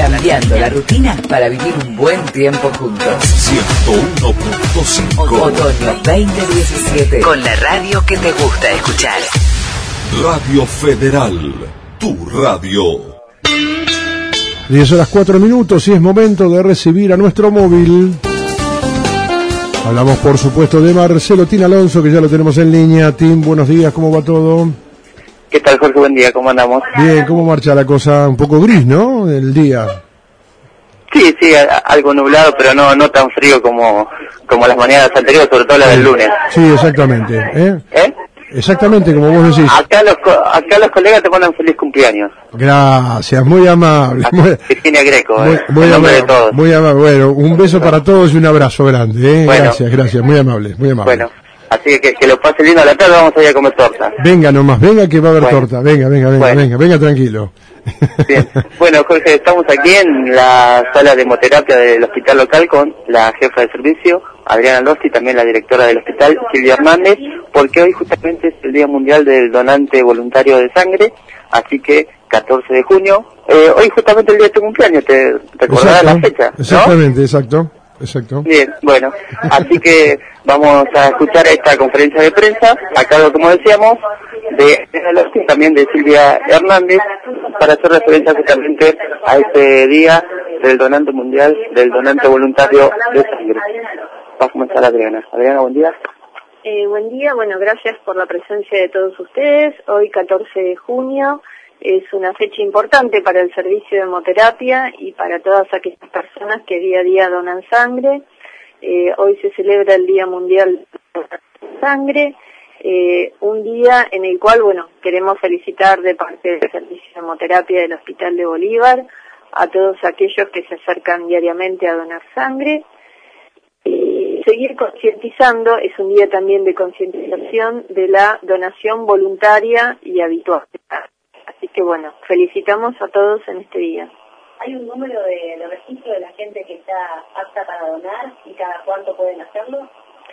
Cambiando la rutina para vivir un buen tiempo juntos. 101.5 Otoño 2017. Con la radio que te gusta escuchar. Radio Federal, tu radio. 10:04 y es momento de recibir a nuestro móvil. Hablamos por supuesto de Marcelo Tin Alonso, que ya lo tenemos en línea. Tim, buenos días, ¿cómo va todo? ¿Qué tal, Jorge? Buen día, ¿cómo andamos? Bien, ¿cómo marcha la cosa? Un poco gris, ¿no? El día. Sí, algo nublado, pero no tan frío como las mañanas anteriores, sobre todo la del lunes. Sí, exactamente. Exactamente, como vos decís. Acá los colegas te mandan feliz cumpleaños. Gracias, muy amable. Virginia Greco, muy nombre amable, de todos. muy amable. Bueno, un beso para todos y un abrazo grande. Bueno. Gracias, muy amable, muy amable. Bueno, así que lo pase lindo a la tarde, vamos a ir a comer torta. Venga nomás, venga que va a haber Bueno. torta. Venga, venga tranquilo. Bien. Bueno, Jorge, estamos aquí en la sala de hemoterapia del hospital local con la jefa de servicio, Adriana Losti, también la directora del hospital, Silvia Hernández, porque hoy justamente es el Día Mundial del Donante Voluntario de Sangre, así que 14 de junio, hoy justamente el día de tu cumpleaños, ¿te acordarás la fecha? ¿No? Exactamente, exacto. Bien, bueno, así que vamos a escuchar esta conferencia de prensa, a cargo, como decíamos, de también de Silvia Hernández, para hacer referencia justamente a este día del donante mundial, del donante voluntario de sangre. Va a comenzar Adriana. Adriana, buen día. Buen día, bueno, gracias por la presencia de todos ustedes. Hoy, 14 de junio, es una fecha importante para el servicio de hemoterapia y para todas aquellas personas que día a día donan sangre. Hoy se celebra el Día Mundial de Sangre, un día en el cual, bueno, queremos felicitar de parte del servicio de hemoterapia del Hospital de Bolívar a todos aquellos que se acercan diariamente a donar sangre. Seguir concientizando, es un día también de concientización de la donación voluntaria y habitual. Así que bueno, felicitamos a todos en este día. ¿Hay un número de registro de la gente que está apta para donar y cada cuánto pueden hacerlo?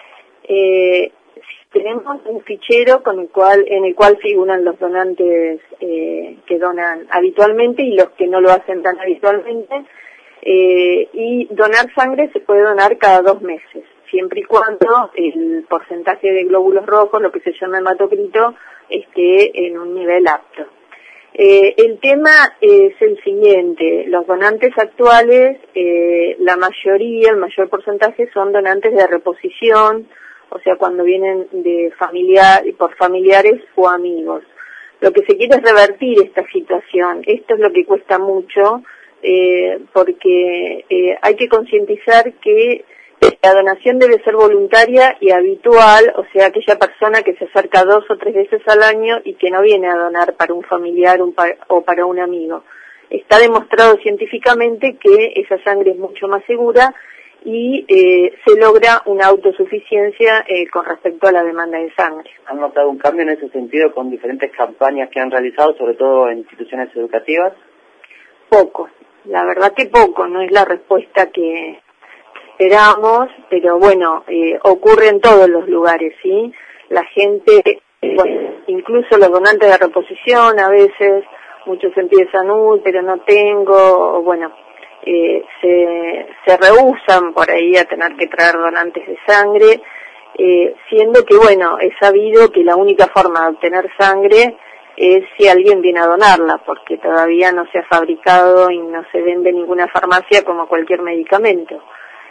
Tenemos un fichero en el cual figuran los donantes que donan habitualmente y los que no lo hacen tan habitualmente. Y donar sangre se puede donar cada 2 meses, siempre y cuando el porcentaje de glóbulos rojos, lo que se llama hematocrito, esté en un nivel apto. El tema es el siguiente: los donantes actuales, la mayoría, el mayor porcentaje son donantes de reposición, o sea, cuando vienen por familiares o amigos. Lo que se quiere es revertir esta situación. Esto es lo que cuesta mucho, porque hay que concientizar que la donación debe ser voluntaria y habitual, o sea, aquella persona que se acerca 2 o 3 veces al año y que no viene a donar para un familiar o para un amigo. Está demostrado científicamente que esa sangre es mucho más segura y se logra una autosuficiencia con respecto a la demanda de sangre. ¿Han notado un cambio en ese sentido con diferentes campañas que han realizado, sobre todo en instituciones educativas? Poco, la verdad que poco, no es la respuesta que esperamos, pero bueno, ocurre en todos los lugares, ¿sí? La gente, bueno, incluso los donantes de reposición, a veces muchos empiezan, pero no tengo, o bueno, se rehúsan por ahí a tener que traer donantes de sangre, siendo que, bueno, es sabido que la única forma de obtener sangre es si alguien viene a donarla, porque todavía no se ha fabricado y no se vende en ninguna farmacia como cualquier medicamento.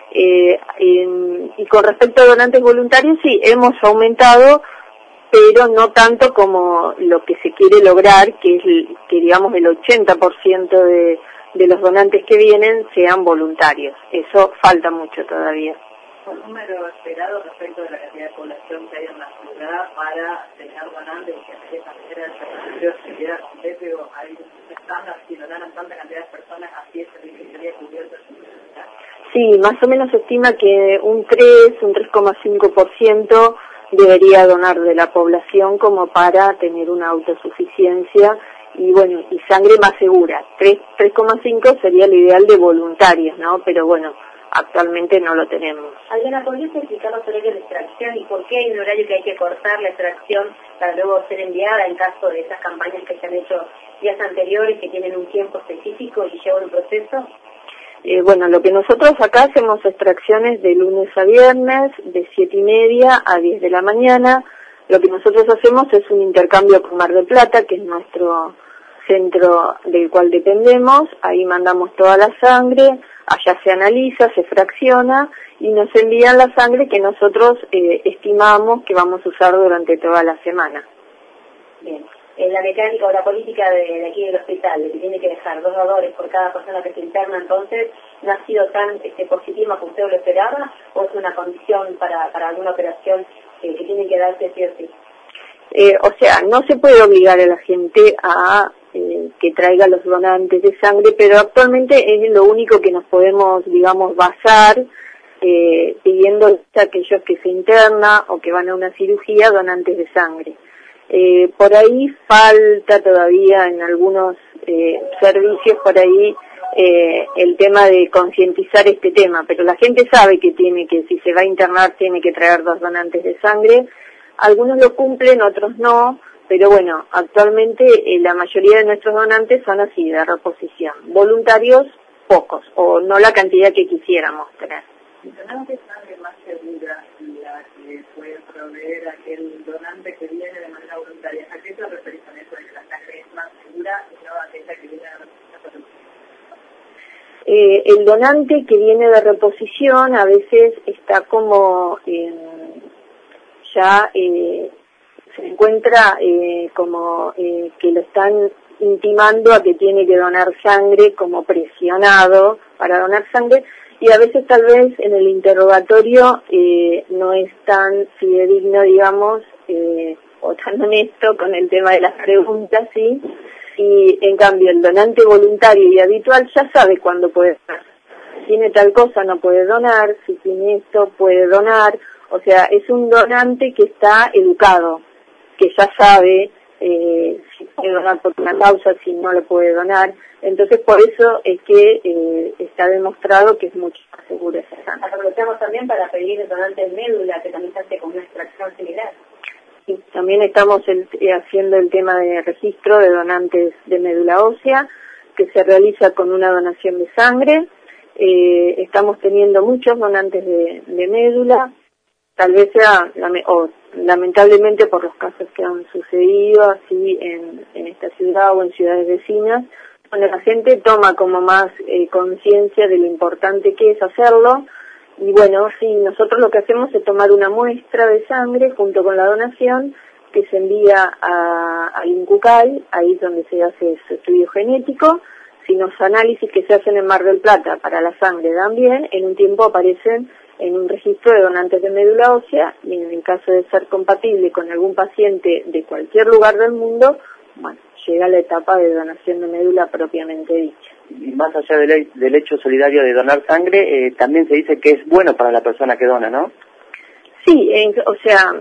Y con respecto a donantes voluntarios, sí, hemos aumentado, pero no tanto como lo que se quiere lograr, que es que digamos el 80% de los donantes que vienen sean voluntarios. Eso falta mucho todavía. ¿Un número esperado respecto de la cantidad de población que hay en la ciudad para tener donantes y que esa manera el servicio se queda completo? ¿O hay un estándar si donaran tanta cantidad de personas, así el servicio sería cubierto? Sí, más o menos se estima que un 3,5% debería donar de la población como para tener una autosuficiencia y bueno, y sangre más segura. 3,5 sería el ideal de voluntarios, ¿no? Pero bueno, actualmente no lo tenemos. Adriana, ¿podrías explicar los horarios de extracción y por qué hay un horario que hay que cortar la extracción para luego ser enviada en caso de esas campañas que se han hecho días anteriores que tienen un tiempo específico y llevan un proceso? Bueno, lo que nosotros acá hacemos extracciones de lunes a viernes, de 7:30 a 10 de la mañana. Lo que nosotros hacemos es un intercambio con Mar del Plata, que es nuestro centro del cual dependemos. Ahí mandamos toda la sangre, allá se analiza, se fracciona y nos envían la sangre que nosotros estimamos que vamos a usar durante toda la semana. Bien. La mecánica o la política de aquí del hospital, de que tiene que dejar 2 donadores por cada persona que se interna, entonces, ¿no ha sido tan positiva como usted lo esperaba? ¿O es una condición para alguna operación que tiene que darse sí o sí? O sea, no se puede obligar a la gente a que traiga los donantes de sangre, pero actualmente es lo único que nos podemos, digamos, basar, pidiendo a aquellos que se internan o que van a una cirugía donantes de sangre. Por ahí falta todavía en algunos servicios por ahí el tema de concientizar este tema, pero la gente sabe que si se va a internar tiene que traer 2 donantes de sangre. Algunos lo cumplen, otros no, pero bueno, actualmente la mayoría de nuestros donantes son así, de reposición. Voluntarios, pocos, o no la cantidad que quisiéramos tener. ¿El donante de sangre más segura la que puede proveer aquel donante que viene de manera voluntaria? ¿A qué te referís con eso de que la sangre es más segura y no aquella que viene de reposición? El donante que viene de reposición a veces está como ya se encuentra como que lo están intimando a que tiene que donar sangre, como presionado para donar sangre, y a veces tal vez en el interrogatorio no es tan fidedigno, digamos, o tan honesto con el tema de las preguntas, ¿sí? Y en cambio el donante voluntario y habitual ya sabe cuándo puede donar. Si tiene tal cosa no puede donar, si tiene esto puede donar, o sea, es un donante que está educado, que ya sabe si puede donar por una causa, si no lo puede donar. Entonces, por eso es que está demostrado que es mucho más seguro esa sangre. Aprovechamos también para pedir donantes de médula, que también se hace con una extracción similar. Sí, también estamos haciendo el tema de registro de donantes de médula ósea, que se realiza con una donación de sangre. Estamos teniendo muchos donantes de médula. Tal vez sea, lamentablemente por los casos que han sucedido así en esta ciudad o en ciudades vecinas, bueno, la gente toma como más conciencia de lo importante que es hacerlo. Y bueno, sí, nosotros lo que hacemos es tomar una muestra de sangre junto con la donación que se envía al INCUCAI, ahí es donde se hace su estudio genético. Si los análisis que se hacen en Mar del Plata para la sangre dan bien, en un tiempo aparecen en un registro de donantes de médula ósea, y en el caso de ser compatible con algún paciente de cualquier lugar del mundo, bueno, llega la etapa de donación de médula propiamente dicha. Y más allá del hecho solidario de donar sangre, también se dice que es bueno para la persona que dona, ¿no? Sí, o sea,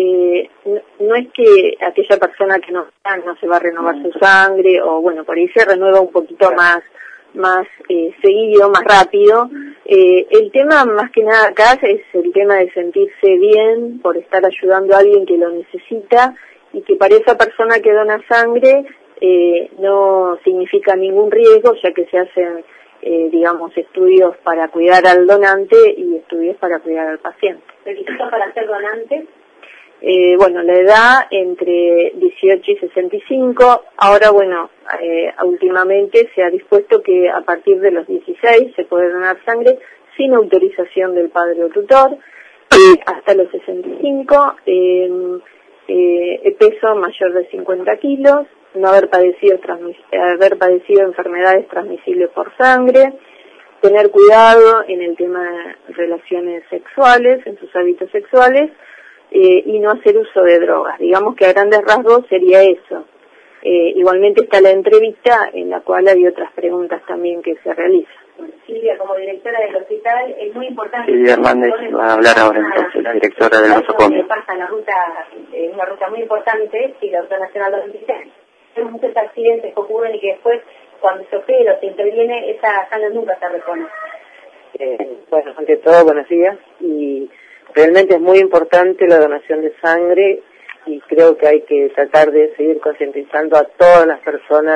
no es que aquella persona que no se va a renovar su sangre, o bueno, por ahí se renueva un poquito más seguido, más rápido. El tema más que nada acá es el tema de sentirse bien por estar ayudando a alguien que lo necesita, y que para esa persona que dona sangre no significa ningún riesgo, ya que se hacen digamos, estudios para cuidar al donante y estudios para cuidar al paciente. ¿Requisitos para ser donante? Bueno, la edad entre 18 y 65. Ahora, bueno, últimamente se ha dispuesto que a partir de los 16 se puede donar sangre sin autorización del padre o tutor, hasta los 65, peso mayor de 50 kilos, no haber padecido enfermedades transmisibles por sangre, tener cuidado en el tema de relaciones sexuales, en sus hábitos sexuales, y no hacer uso de drogas. Digamos que a grandes rasgos sería eso. Igualmente está la entrevista en la cual hay otras preguntas también que se realizan. Silvia, como directora del hospital, es muy importante... Silvia Hernández va a hablar ahora entonces, la directora del nosocomio. Pasa la ruta, una ruta muy importante, y la ruta nacional 2016. Tenemos muchos accidentes que ocurren y que después, cuando se opera o se interviene, esa sangre nunca se repone. Bueno, ante todo, buenos días. Y realmente es muy importante la donación de sangre, y creo que hay que tratar de seguir concientizando a todas las personas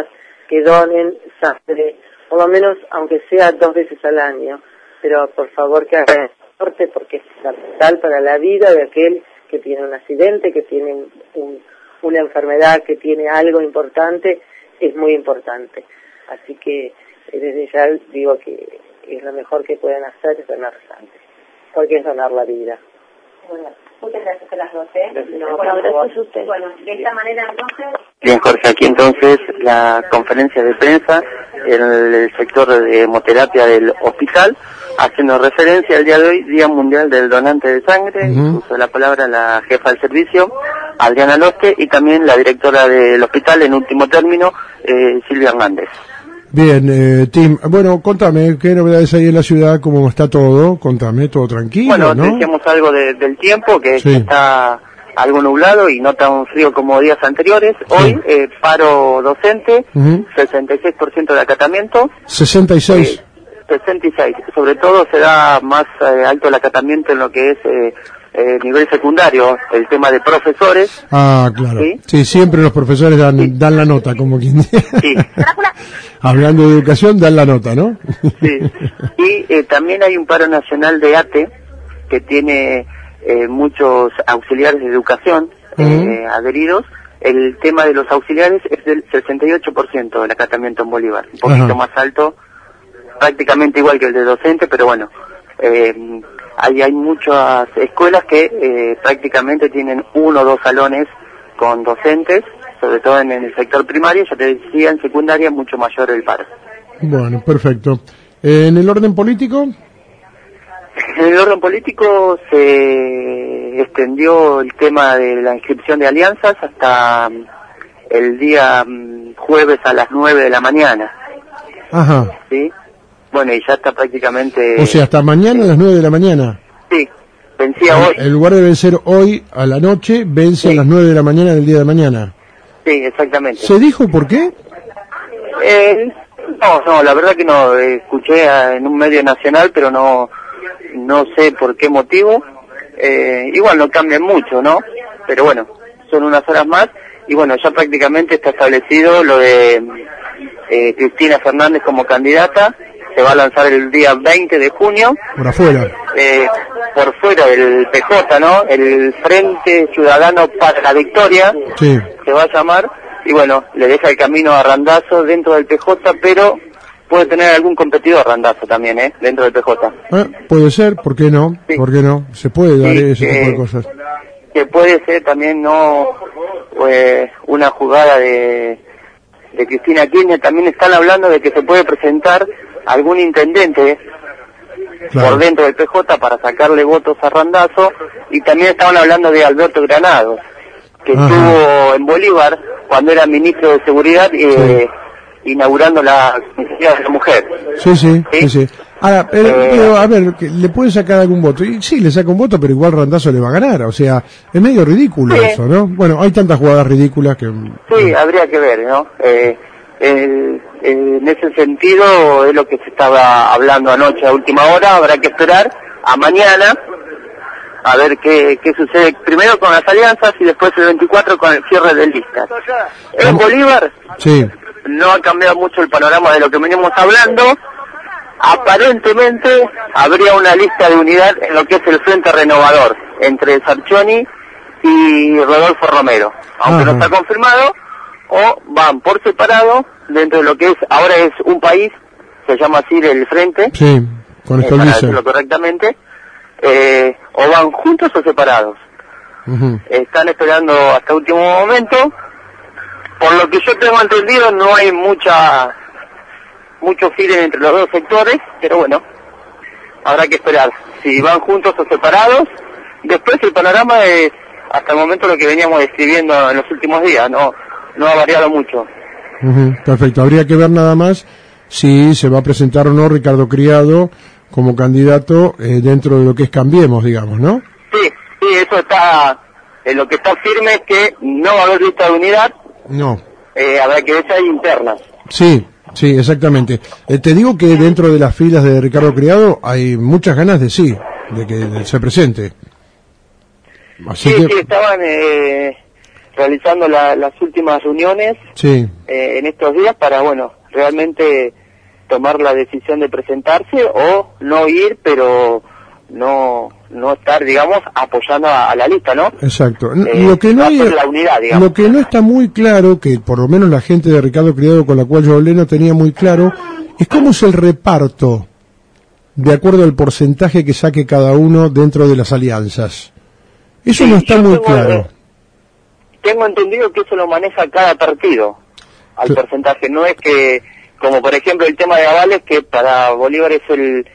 que donen sangre, por lo menos aunque sea 2 veces al año, pero por favor que hagan aporte porque es fundamental para la vida de aquel que tiene un accidente, que tiene una enfermedad, que tiene algo importante, es muy importante. Así que desde ya digo que es lo mejor que pueden hacer es donar sangre, porque es donar la vida. Bueno, muchas gracias a las dos, ¿eh? No, bueno, gracias a usted. Bueno, de esta manera entonces... Bien, Jorge, aquí entonces la conferencia de prensa en el sector de hemoterapia del hospital, haciendo referencia al día de hoy, Día Mundial del Donante de Sangre. Uso la palabra la jefa del servicio, Adriana Loste, y también la directora del hospital, en último término, Silvia Hernández. Bien, Tim, bueno, contame, ¿qué novedades hay en la ciudad? ¿Cómo está todo? Contame, todo tranquilo, bueno, ¿no? decíamos algo del tiempo, que sí. está algo nublado y no tan frío como días anteriores. Hoy, paro docente, 66% de acatamiento. 66. 66. Sobre todo se da más alto el acatamiento en lo que es nivel secundario, el tema de profesores. Ah, claro. Sí, siempre los profesores dan la nota, como quien dice. Sí. Hablando de educación, dan la nota, ¿no? Sí. Y también hay un paro nacional de ATE que tiene muchos auxiliares de educación adheridos. El tema de los auxiliares es del 68% del acatamiento en Bolívar, un poquito más alto, prácticamente igual que el de docente, pero bueno, hay muchas escuelas que prácticamente tienen 1 o 2 salones con docentes, sobre todo en el sector primario. Ya te decía, en secundaria mucho mayor el paro. Bueno, perfecto. ¿En el orden político? En el orden político se extendió el tema de la inscripción de alianzas hasta el día jueves a las 9 de la mañana. Ajá. ¿Sí? Bueno, y ya está prácticamente... O sea, hasta mañana a las 9 de la mañana. Sí, vencía hoy. En lugar de vencer hoy a la noche, vence a las 9 de la mañana del día de mañana. Sí, exactamente. ¿Se dijo por qué? No, la verdad que no. Escuché en un medio nacional, pero no sé por qué motivo. Igual no cambian mucho, ¿no? Pero bueno, son unas horas más. Y bueno, ya prácticamente está establecido lo de Cristina Fernández como candidata. Se va a lanzar el día 20 de junio. Por afuera. Por fuera del PJ, ¿no? El Frente Ciudadano para la Victoria. Sí. Se va a llamar. Y bueno, le deja el camino a Randazzo dentro del PJ, pero puede tener algún competidor Randazzo también, dentro del PJ. Puede ser, ¿por qué no? Sí. ¿Por qué no? Se puede dar ese tipo de cosas. Que puede ser también, no, una jugada de Cristina Kirchner. También están hablando de que se puede presentar algún intendente por dentro del PJ para sacarle votos a Randazzo. Y también estaban hablando de Alberto Granados, que estuvo en Bolívar cuando era ministro de Seguridad, inaugurando la Comisaría de la Mujer. Sí. Ahora, pero a ver, ¿le puede sacar algún voto? Y sí, le saca un voto, pero igual Randazzo le va a ganar. O sea, es medio ridículo eso, ¿no? Bueno, hay tantas jugadas ridículas que... Sí, habría que ver, ¿no? En ese sentido es lo que se estaba hablando anoche a última hora. Habrá que esperar a mañana a ver qué sucede primero con las alianzas y después el 24 con el cierre de listas. En Bolívar no ha cambiado mucho el panorama de lo que venimos hablando. Aparentemente habría una lista de unidad en lo que es el Frente Renovador entre Sarchoni y Rodolfo Romero, aunque no está confirmado, o van por separado dentro de lo que es ahora es un país, se llama así el Frente, con esto para decirlo correctamente, o van juntos o separados. Están esperando hasta último momento. Por lo que yo tengo entendido, no hay mucho feeling entre los dos sectores, pero bueno, habrá que esperar si van juntos o separados. Después el panorama es hasta el momento lo que veníamos describiendo en los últimos días, no ha variado mucho. Perfecto, habría que ver nada más si se va a presentar o no Ricardo Criado como candidato dentro de lo que es Cambiemos, digamos, ¿no? Sí, eso está, lo que está firme es que no va a haber lista de unidad. No. Habrá que ver si hay internas. Sí, exactamente. Te digo que dentro de las filas de Ricardo Criado hay muchas ganas de que se presente. Así que... estaban realizando las últimas reuniones Sí. en estos días para, bueno, realmente tomar la decisión de presentarse o no ir, pero no estar, digamos, apoyando a la lista, ¿no? Exacto. Lo que no hay, la unidad, digamos. lo que no está muy claro, que por lo menos la gente de Ricardo Criado con la cual yo hablé no tenía muy claro, es cómo es el reparto de acuerdo al porcentaje que saque cada uno dentro de las alianzas. Eso Sí, no está yo muy tengo, claro. Tengo entendido que eso lo maneja cada partido, al Sí. porcentaje. No es que, como por ejemplo el tema de avales, que para Bolívar es el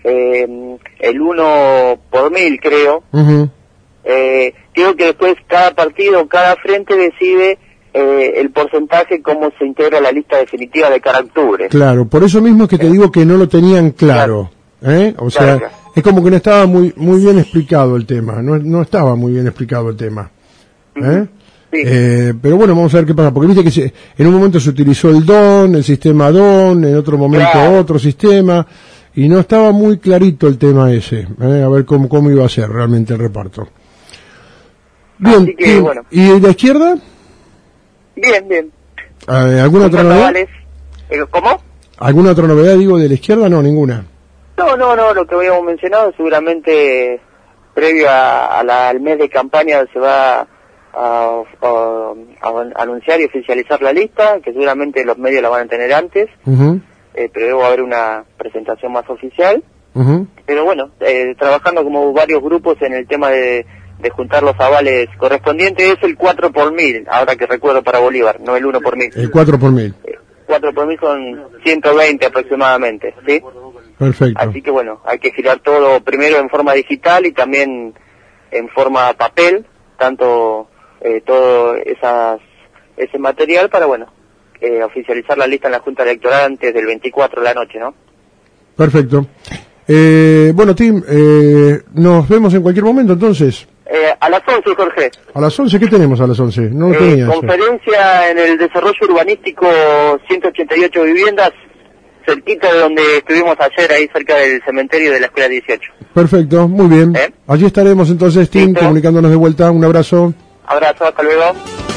1 por 1000, creo. Ujú. Creo que después cada partido, cada frente decide el porcentaje, cómo se integra la lista definitiva de cara a octubre. Claro, por eso mismo es que te digo que no lo tenían claro. O sea, Claro. es como que no estaba muy bien explicado el tema, no estaba muy bien explicado el tema. Sí. Pero bueno, vamos a ver qué pasa, porque viste que en un momento se utilizó el DON, el sistema DON, en otro momento Claro. otro sistema, y no estaba muy clarito el tema ese, a ver cómo iba a ser realmente el reparto. Bien, Así que, bueno. ¿y de la izquierda? Bien. ¿Alguna otra novedad? Avales. ¿Cómo? ¿Alguna otra novedad, digo, de la izquierda? No, ninguna. No, lo que habíamos mencionado, seguramente previo al mes de campaña se va a anunciar y oficializar la lista, que seguramente los medios la van a tener antes, Ujú, pero luego va a haber una presentación más oficial. ujú. Pero bueno, trabajando como varios grupos en el tema de juntar los avales correspondientes, es el 4 por 1000, ahora que recuerdo, para Bolívar, no el 1 por 1000. El 4 por 1000. 4 por 1000 son 120 aproximadamente, ¿sí? Perfecto. Así que bueno, hay que girar todo primero en forma digital y también en forma papel, tanto todo ese material para, bueno, oficializar la lista en la Junta Electoral antes del 24 de la noche, ¿no? Perfecto. Bueno, Tim, nos vemos en cualquier momento entonces. A las 11, Jorge. A las 11, ¿qué tenemos a las 11? No lo tenía eso. Conferencia en el desarrollo urbanístico 188 viviendas, cerquita de donde estuvimos ayer, ahí cerca del cementerio de la Escuela 18. Perfecto, muy bien. Allí estaremos entonces, Tim, Listo. comunicándonos de vuelta. Un abrazo. Abrazo, hasta luego.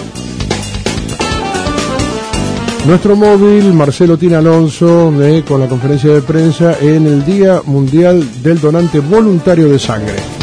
Nuestro móvil, Marcelo Tina Alonso, con la conferencia de prensa en el Día Mundial del Donante Voluntario de Sangre.